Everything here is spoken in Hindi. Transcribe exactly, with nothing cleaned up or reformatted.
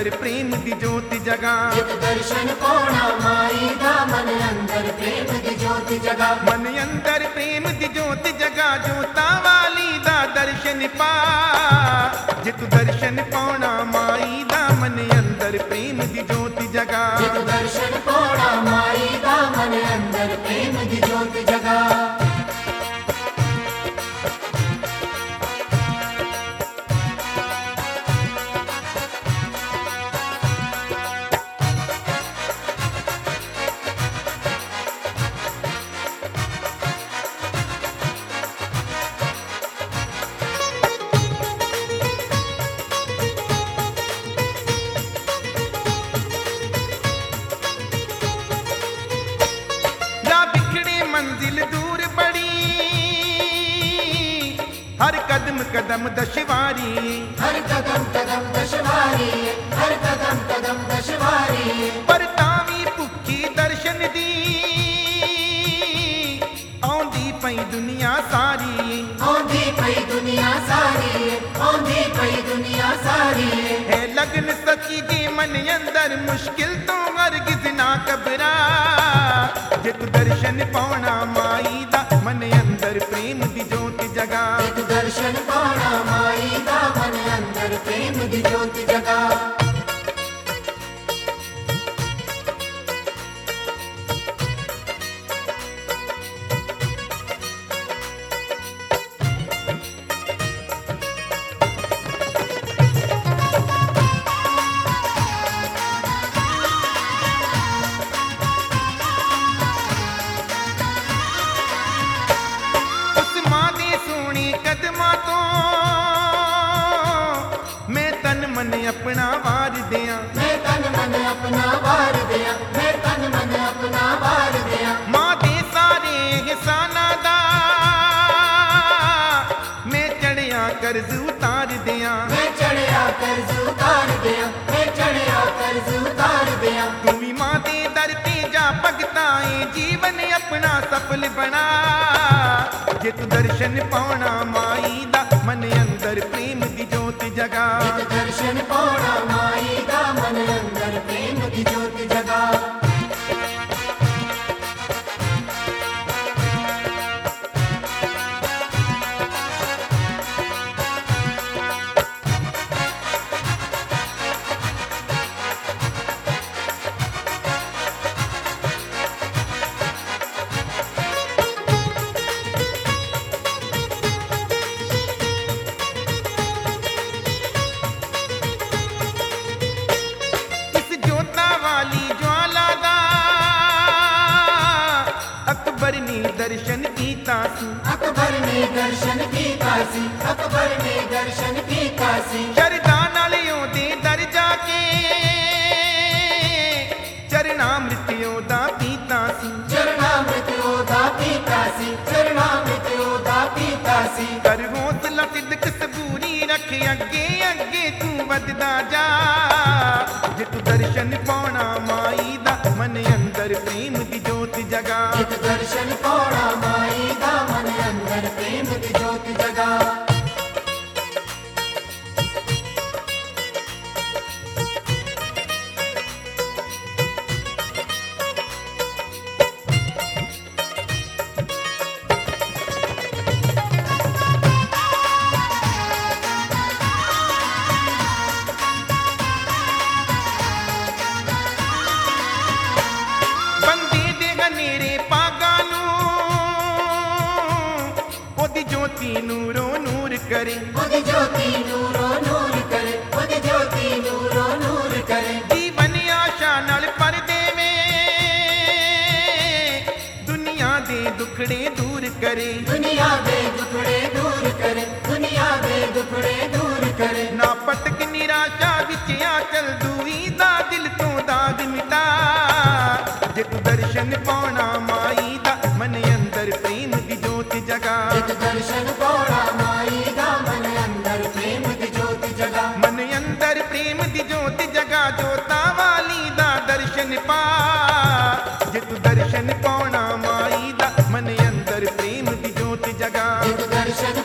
अंदर प्रेम दी ज्योति जगा। जित दर्शन पाना माई दा मन अंदर प्रेम दी ज्योति जगा। मन अंदर प्रेम दी ज्योति जगा जोता वाली दा दर्शन पा। जित दर्शन पाना माई दा मन अंदर प्रेम दी ज्योति जगा। जित दर्शन पाना माई दा मन अंदर प्रेम दी ज्योति जगा। मंजिल दूर बड़ी हर कदम कदम दशवारी। हर कदम कदम दशवारी। हर कदम कदम दशवारी। पर तावी भुखी दर्शन दी आंदी पई दुनिया सारी। आंदी पई दुनिया सारी। आंदी पई दुनिया सारी। है लगन सची जी मन अंदर मुश्किल तो हरगिज़ ना घबरा। जित दर्शन पाना माई दा मन अंदर प्रेम दी ज्योति जगा। जित दर्शन पाना माई दा मन अंदर प्रेम दी ज्योति जगा। अपना वार दिया। मैं तन मन अपना वार दिया। मैं तन मन अपना वार दिया। मां दे सारे एहसाना दा मैं चढ़िया कर्ज उतार दिया। मैं चढ़िया कर्ज उतार दिया। मैं चढ़िया कर्ज उतार दिया। तू भी मां दे दर ते जा भगताए जीवन अपना सफल बना। जित दर्शन पाना माई दा मन अंदर प्रेम दी ज्योति जगा। जित दर्शन पाना माई दा मन अंदर प्रेम दी ज्योति जगा। अकबर ने दर्शन कीता सी। अकबर ने दर्शन कीता सी। अकबर ने दर्शन कीता सी। शरदा नाल ओदे दर जाके चरणामृत ओदा पीता सी। चरणामृत ओदा पीता सी। चरणामृत ओदा पीता सी। कर हौसला सिद्दक सबूरी रख अगे अगे तू वधदा जा। जित दर्शन पाना माई दा मन अंदर प्रेम दी ज्योति जगा। जित दर्शन पाना माई दा मन अंदर प्रेम दी ज्योति जगा। नूरो नूर करे। ओदी ज्योति नूरो नूर करे। ओदी ज्योति नूरो नूर करे। जीवन आशा नाल पर देवे दुनिया दे दुखड़े दूर करे। दुनिया दे दुखड़े दूर करे। दुनिया दे दुखड़े दूर करे। ना पटक निराशा विच आचल दूई दा दिल तो दाग मिटा। जित दर्शन पाना माई दा मन अंदर प्रेम दी ज्योति जगा। जित दर्शन पाना माई दा मन अंदर प्रेम दी ज्योति जगा। मन अंदर प्रेम दी ज्योति जगा जोता वाली दा दर्शन पा। जित दर्शन पाना माई दा मन अंदर प्रेम दी ज्योति जगा। जित दर्शन